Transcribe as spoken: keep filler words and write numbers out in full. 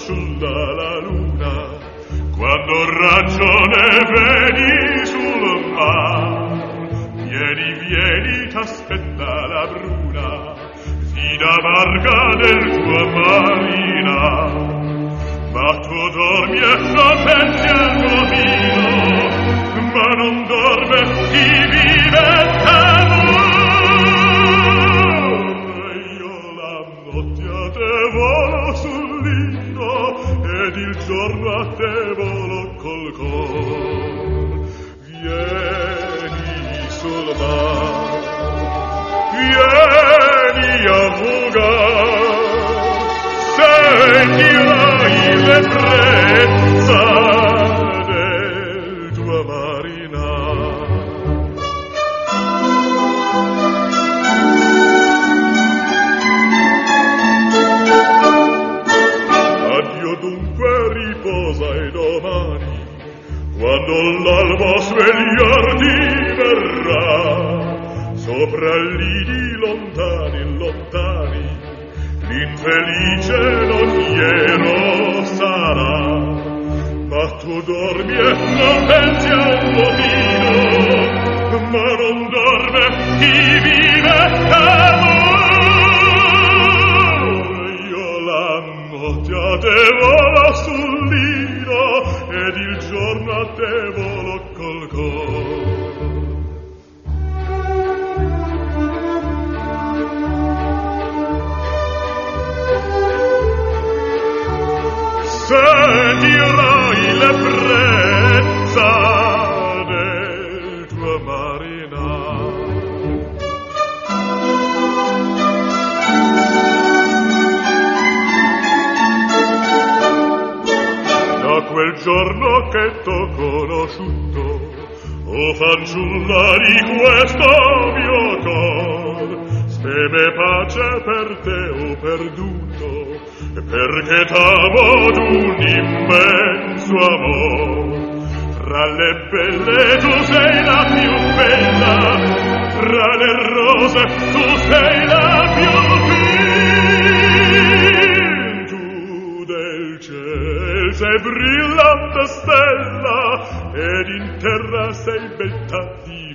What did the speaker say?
fanciulla la luna, quando ragione vedi sul mar. Vieni, vieni, t'aspetta la bruna, fida varga del tua marina. Ma tu dormi e non pensi al tuo vino, ma non dorme chi vive t'amore. Io la notte a te volo sul lino ed il giorno a te volo col cor. Vieni sul mar, vieni a vogare, sentirai l'ebbrezza del tuo marina. Addio dunque, riposa e domani, quando l'alba svegliarti verrà, sopra lidi lontani, lontani, l'infelice nottiero sarà. Ma tu dormi e non pensi al tuo vino, ma non dorme chi vive d'amore. Io la notte a te volo sul lino ed il giorno a te volo col cor. Sentirai l'ebbrezza del tuo marina. Da quel giorno che t'ho conosciuto, o fanciulla di questo mio cor, steme pace per te ho perduto, perché t'amo d'un immenso amor. Tra le belle tu sei la più bella, tra le rose tu sei la più fin. Tu del ciel sei brillante stella, ed in terra sei beltà di